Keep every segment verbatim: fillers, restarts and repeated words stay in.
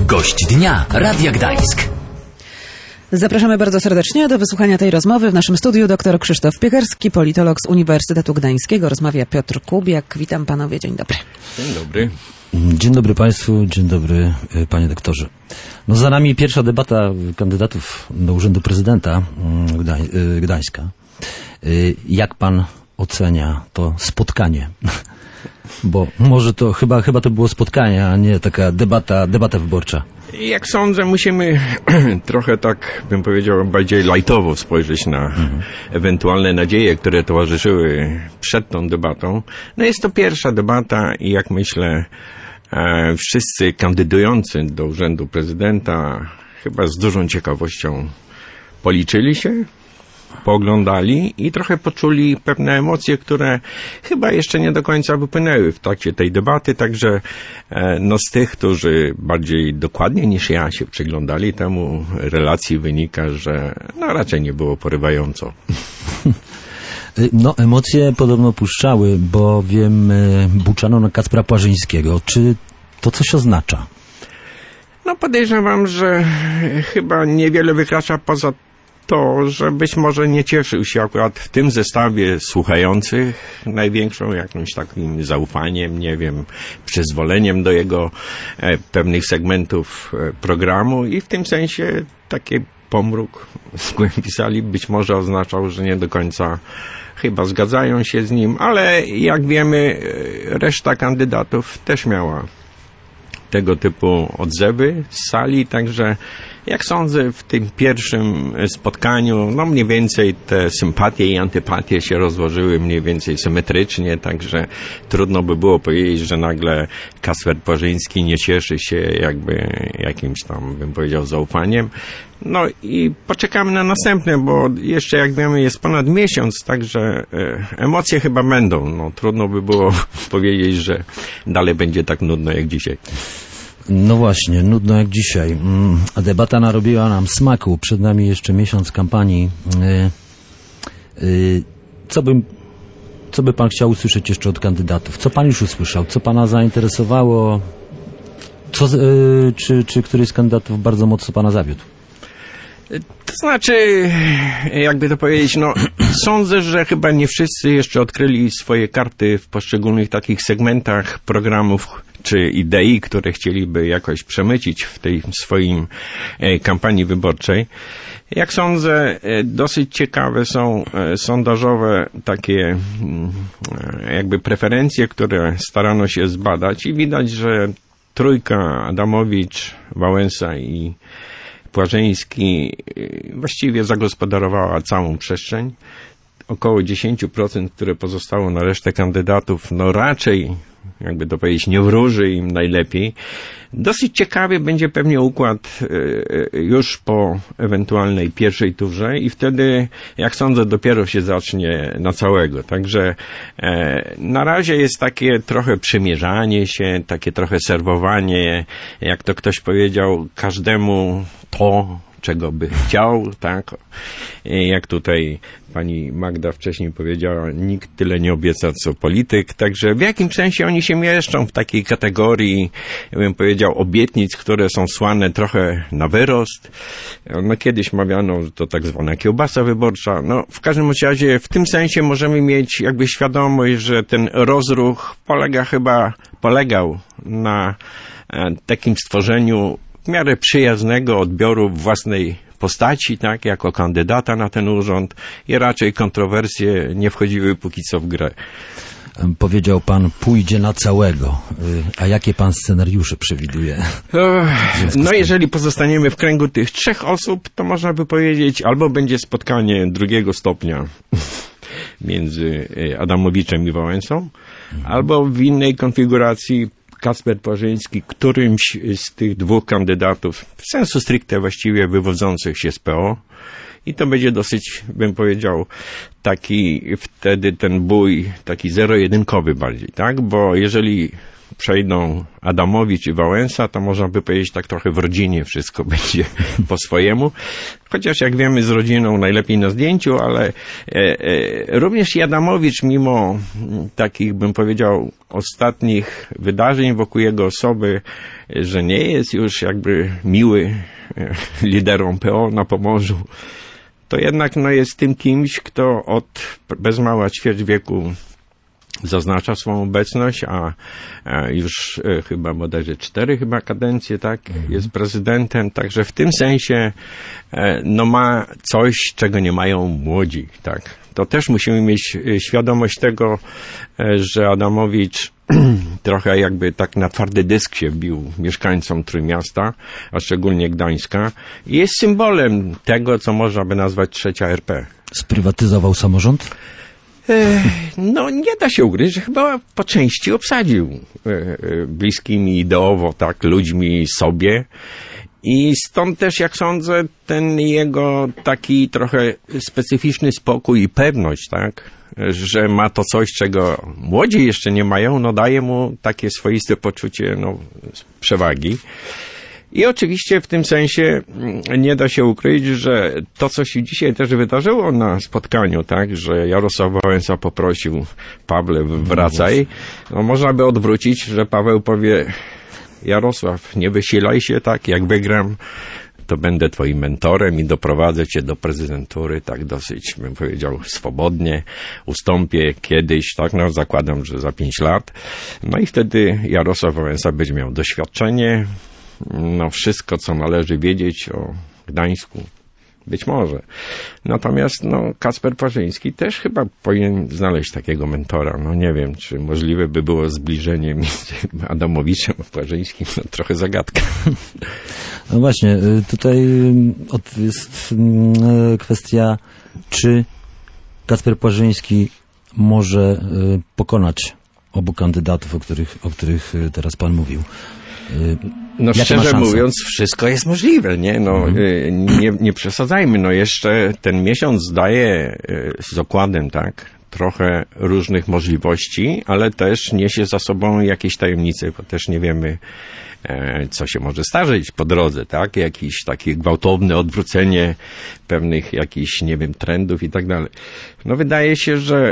Gość dnia Radia Gdańsk. Zapraszamy bardzo serdecznie do wysłuchania tej rozmowy. W naszym studiu dr Krzysztof Piekarski, politolog z Uniwersytetu Gdańskiego. Rozmawia Piotr Kubiak. Witam panowie, dzień dobry. Dzień dobry. Dzień dobry państwu, dzień dobry panie doktorze. No za nami pierwsza debata kandydatów do urzędu prezydenta Gdań- Gdańska. Jak pan ocenia to spotkanie? Bo może to chyba, chyba to było spotkanie, a nie taka debata, debata wyborcza. Jak sądzę, musimy trochę tak, bym powiedział, bardziej lajtowo spojrzeć na mhm. ewentualne nadzieje, które towarzyszyły przed tą debatą. No jest to pierwsza debata i jak myślę, e, wszyscy kandydujący do urzędu prezydenta chyba z dużą ciekawością policzyli się, pooglądali i trochę poczuli pewne emocje, które chyba jeszcze nie do końca wypłynęły w trakcie tej debaty, także no z tych, którzy bardziej dokładnie niż ja się przyglądali temu relacji, wynika, że no raczej nie było porywająco. No emocje podobno puszczały, bowiem buczano na Kacpra Płażyńskiego. Czy to coś oznacza? No podejrzewam, że chyba niewiele wykracza poza to, że być może nie cieszył się akurat w tym zestawie słuchających największą jakimś takim zaufaniem, nie wiem, przyzwoleniem do jego e, pewnych segmentów e, programu i w tym sensie taki pomruk z głębi sali być może oznaczał, że nie do końca chyba zgadzają się z nim, ale jak wiemy, e, reszta kandydatów też miała tego typu odzewy z sali, także jak sądzę, w tym pierwszym spotkaniu, no mniej więcej te sympatie i antypatie się rozłożyły mniej więcej symetrycznie, także trudno by było powiedzieć, że nagle Kacper Płażyński nie cieszy się jakby jakimś tam, bym powiedział, zaufaniem. No i poczekamy na następne, bo jeszcze jak wiemy jest ponad miesiąc, także emocje chyba będą. No trudno by było powiedzieć, że dalej będzie tak nudno jak dzisiaj. No właśnie, nudno jak dzisiaj. A debata narobiła nam smaku. Przed nami jeszcze miesiąc kampanii. Co by, co by pan chciał usłyszeć jeszcze od kandydatów? Co pan już usłyszał? Co pana zainteresowało? Co, czy, czy któryś z kandydatów bardzo mocno pana zawiódł? To znaczy, jakby to powiedzieć, no sądzę, że chyba nie wszyscy jeszcze odkryli swoje karty w poszczególnych takich segmentach programów czy idei, które chcieliby jakoś przemycić w tej swoim e, kampanii wyborczej. Jak sądzę, e, dosyć ciekawe są e, sondażowe takie e, jakby preferencje, które starano się zbadać i widać, że trójka Adamowicz, Wałęsa i Płażyński właściwie zagospodarowała całą przestrzeń. Około dziesięć procent, które pozostało na resztę kandydatów, no raczej, jakby to powiedzieć, nie wróży im najlepiej. Dosyć ciekawy będzie pewnie układ już po ewentualnej pierwszej turze i wtedy, jak sądzę, dopiero się zacznie na całego. Także na razie jest takie trochę przymierzanie się, takie trochę serwowanie, jak to ktoś powiedział, każdemu to, czego by chciał, tak? Jak tutaj pani Magda wcześniej powiedziała, nikt tyle nie obieca, co polityk, także w jakim sensie oni się mieszczą w takiej kategorii, ja bym powiedział, obietnic, które są słane trochę na wyrost. No kiedyś mawiano, że to tak zwana kiełbasa wyborcza. No w każdym razie w tym sensie możemy mieć jakby świadomość, że ten rozruch polega chyba, polegał na takim stworzeniu w miarę przyjaznego odbioru własnej postaci, tak, jako kandydata na ten urząd i raczej kontrowersje nie wchodziły póki co w grę. Powiedział pan, pójdzie na całego. A jakie pan scenariusze przewiduje? No jeżeli pozostaniemy w kręgu tych trzech osób, to można by powiedzieć, albo będzie spotkanie drugiego stopnia między Adamowiczem i Wałęsą, mhm. albo w innej konfiguracji Kacper Płażyński, którymś z tych dwóch kandydatów, w sensu stricte właściwie wywodzących się z P O. I to będzie dosyć, bym powiedział, taki wtedy ten bój, taki zero-jedynkowy bardziej, tak? Bo jeżeli przejdą Adamowicz i Wałęsa, to można by powiedzieć tak trochę w rodzinie wszystko będzie po swojemu. Chociaż jak wiemy z rodziną najlepiej na zdjęciu, ale e, e, również i Adamowicz mimo takich, bym powiedział, ostatnich wydarzeń wokół jego osoby, że nie jest już jakby miły e, liderom P O na Pomorzu, to jednak no, jest tym kimś, kto od bez mała ćwierć wieku zaznacza swoją obecność, a, a już e, chyba bodajże cztery chyba kadencje, tak, mhm. jest prezydentem, także w tym sensie e, no ma coś, czego nie mają młodzi, tak. To też musimy mieć świadomość tego, e, że Adamowicz trochę jakby tak na twardy dysk się bił mieszkańcom Trójmiasta, a szczególnie Gdańska, i jest symbolem tego, co można by nazwać trzecia R P. Sprywatyzował samorząd? No, nie da się ukryć, że chyba po części obsadził bliskimi ideowo, tak, ludźmi sobie. I stąd też, jak sądzę, ten jego taki trochę specyficzny spokój i pewność, tak, że ma to coś, czego młodzi jeszcze nie mają, no daje mu takie swoiste poczucie, no, przewagi. I oczywiście w tym sensie nie da się ukryć, że to, co się dzisiaj też wydarzyło na spotkaniu, tak, że Jarosław Wałęsa poprosił Pawle, wracaj, no można by odwrócić, że Paweł powie, Jarosław, nie wysilaj się, tak, jak wygram, to będę twoim mentorem i doprowadzę cię do prezydentury, tak dosyć, bym powiedział, swobodnie, ustąpię kiedyś, tak, no zakładam, że za pięć lat, no i wtedy Jarosław Wałęsa będzie miał doświadczenie, no wszystko, co należy wiedzieć o Gdańsku. Być może. Natomiast no, Kacper Parzyński też chyba powinien znaleźć takiego mentora. No nie wiem, czy możliwe by było zbliżenie między Adamowiczem a Parzyńskim. No, trochę zagadka. No właśnie, tutaj jest kwestia, czy Kacper Parzyński może pokonać obu kandydatów, o których, o których teraz pan mówił. No jakie szczerze mówiąc, wszystko jest możliwe, nie? No, mhm. nie, nie przesadzajmy, no jeszcze ten miesiąc daje z okładem, tak, trochę różnych możliwości, ale też niesie za sobą jakieś tajemnice, bo też nie wiemy, co się może zdarzyć po drodze, tak? Jakieś takie gwałtowne odwrócenie pewnych jakichś, nie wiem, trendów i tak dalej. No wydaje się, że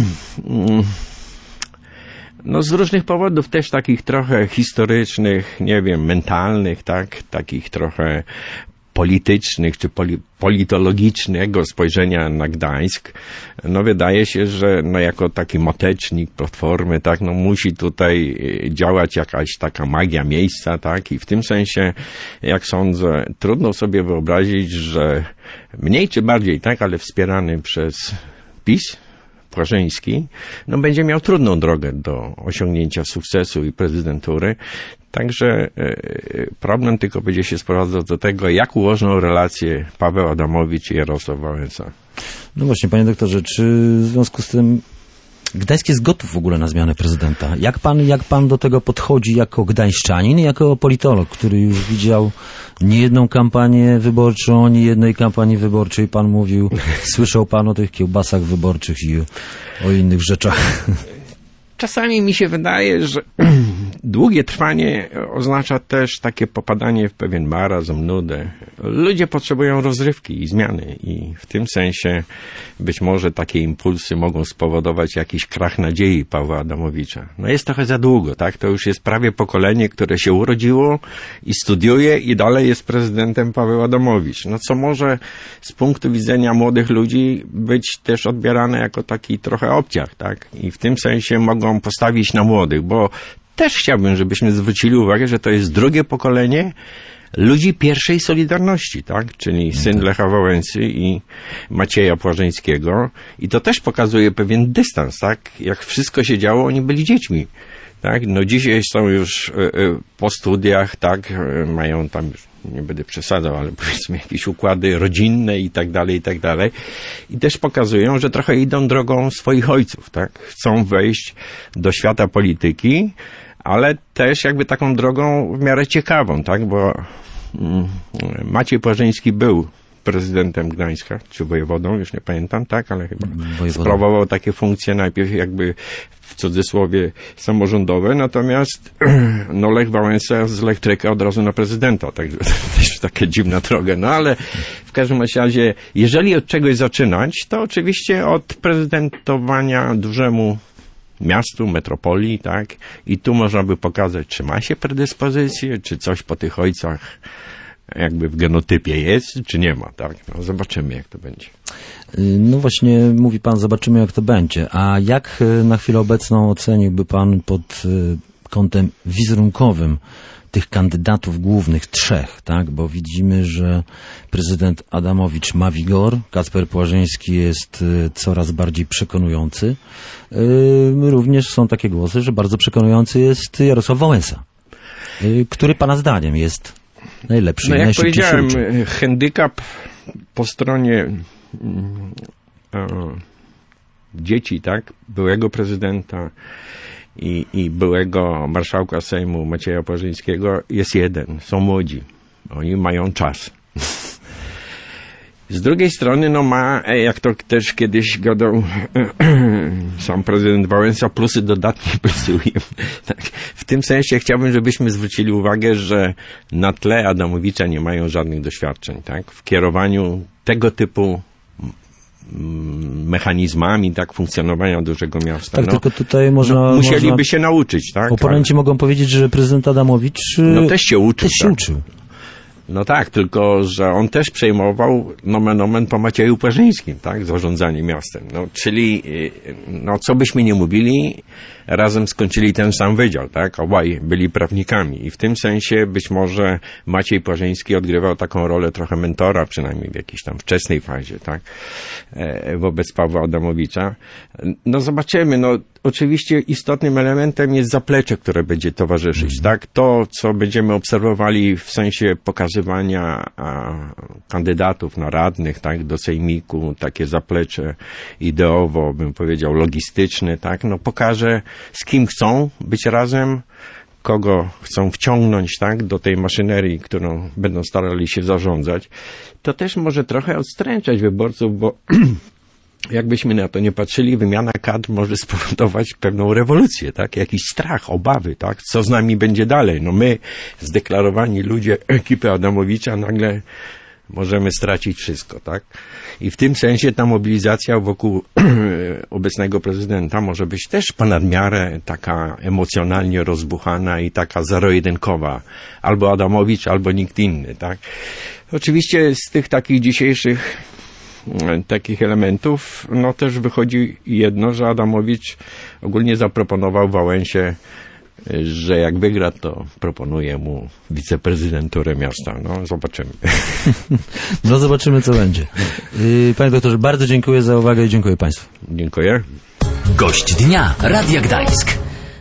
no z różnych powodów, też takich trochę historycznych, nie wiem, mentalnych, tak, takich trochę politycznych czy poli- politologicznego spojrzenia na Gdańsk, no wydaje się, że no jako taki motecznik Platformy, tak, no musi tutaj działać jakaś taka magia miejsca, tak, i w tym sensie, jak sądzę, trudno sobie wyobrazić, że mniej czy bardziej, tak, ale wspierany przez PiS, Parzyński, no będzie miał trudną drogę do osiągnięcia sukcesu i prezydentury. Także problem tylko będzie się sprowadzał do tego, jak ułożą relacje Paweł Adamowicz i Jarosław Wałęsa. No właśnie, panie doktorze, czy w związku z tym Gdańsk jest gotów w ogóle na zmianę prezydenta? Jak pan, jak pan do tego podchodzi jako gdańszczanin, jako politolog, który już widział niejedną kampanię wyborczą, nie jednej kampanii wyborczej, pan mówił, słyszał pan o tych kiełbasach wyborczych i o innych rzeczach. Czasami mi się wydaje, że długie trwanie oznacza też takie popadanie w pewien marazm, nudę. Ludzie potrzebują rozrywki i zmiany i w tym sensie być może takie impulsy mogą spowodować jakiś krach nadziei Pawła Adamowicza. No jest trochę za długo, tak? To już jest prawie pokolenie, które się urodziło i studiuje i dalej jest prezydentem Paweł Adamowicz. No co może z punktu widzenia młodych ludzi być też odbierane jako taki trochę obciach, tak? I w tym sensie mogą postawić na młodych, bo też chciałbym, żebyśmy zwrócili uwagę, że to jest drugie pokolenie ludzi pierwszej Solidarności, tak? Czyli syn Lecha Wałęsy i Macieja Płażyńskiego. I to też pokazuje pewien dystans, tak? Jak wszystko się działo, oni byli dziećmi, tak? No dzisiaj są już y, y, po studiach, tak? Y, mają tam już, nie będę przesadzał, ale powiedzmy jakieś układy rodzinne i tak dalej, i tak dalej. I też pokazują, że trochę idą drogą swoich ojców, tak? Chcą wejść do świata polityki, ale też jakby taką drogą w miarę ciekawą, tak? Bo mm, Maciej Płażyński był prezydentem Gdańska, czy wojewodą, już nie pamiętam, tak, ale chyba Wojewodą. sprawował takie funkcje najpierw jakby w cudzysłowie samorządowe, natomiast no Lech Wałęsa z Lech Tryka od razu na prezydenta, także też taka dziwna droga, no ale w każdym razie, jeżeli od czegoś zaczynać, to oczywiście od prezydentowania dużemu miastu, metropolii, tak, i tu można by pokazać, czy ma się predyspozycję, czy coś po tych ojcach jakby w genotypie jest, czy nie ma, tak? No, zobaczymy, jak to będzie. No właśnie, mówi pan, zobaczymy, jak to będzie. A jak na chwilę obecną oceniłby pan pod kątem wizerunkowym tych kandydatów głównych, trzech, tak? Bo widzimy, że prezydent Adamowicz ma wigor, Kacper Płażyński jest coraz bardziej przekonujący. Również są takie głosy, że bardzo przekonujący jest Jarosław Wałęsa, który pana zdaniem jest najlepszy, no, jak najszybciej się powiedziałem, uczy. handicap po stronie e, dzieci, tak, byłego prezydenta i, i byłego marszałka Sejmu Macieja Płażyńskiego jest jeden. Są młodzi. Oni mają czas. Z drugiej strony, no ma, jak to też kiedyś gadał sam prezydent Wałęsa, plusy dodatnie pasują. Tak. W tym sensie chciałbym, żebyśmy zwrócili uwagę, że na tle Adamowicza nie mają żadnych doświadczeń, tak? W kierowaniu tego typu mechanizmami, tak, funkcjonowania dużego miasta. Tak, no, tylko tutaj można... no, musieliby można... się nauczyć, tak? Oponenci ale... mogą powiedzieć, że prezydent Adamowicz no, też się uczył. Też się tak. uczył. No tak, tylko że on też przejmował nomen omen po Macieju Płażyńskim, tak, zarządzanie miastem. No, czyli, no co byśmy nie mówili, razem skończyli ten sam wydział, tak, obaj byli prawnikami i w tym sensie być może Maciej Płażyński odgrywał taką rolę trochę mentora, przynajmniej w jakiejś tam wczesnej fazie, tak, wobec Pawła Adamowicza. No zobaczymy, no oczywiście istotnym elementem jest zaplecze, które będzie towarzyszyć, tak, to co będziemy obserwowali w sensie pokazywania a, kandydatów na radnych, tak, do sejmiku, takie zaplecze ideowo, bym powiedział, logistyczne, tak, no pokaże, z kim chcą być razem, kogo chcą wciągnąć, tak, do tej maszynerii, którą będą starali się zarządzać. To też może trochę odstręczać wyborców, bo jakbyśmy na to nie patrzyli, wymiana kadr może spowodować pewną rewolucję, tak? Jakiś strach, obawy, tak? Co z nami będzie dalej? No my, zdeklarowani ludzie ekipy Adamowicza, nagle możemy stracić wszystko, tak? I w tym sensie ta mobilizacja wokół obecnego prezydenta może być też ponad miarę taka emocjonalnie rozbuchana i taka zero-jedynkowa. Albo Adamowicz, albo nikt inny, tak? Oczywiście z tych takich dzisiejszych takich elementów, no też wychodzi jedno, że Adamowicz ogólnie zaproponował Wałęsie, że jak wygra, to proponuje mu wiceprezydenturę miasta. No, zobaczymy. No, zobaczymy, co będzie. Panie doktorze, bardzo dziękuję za uwagę i dziękuję państwu. Dziękuję. Gość dnia Radia Gdańsk.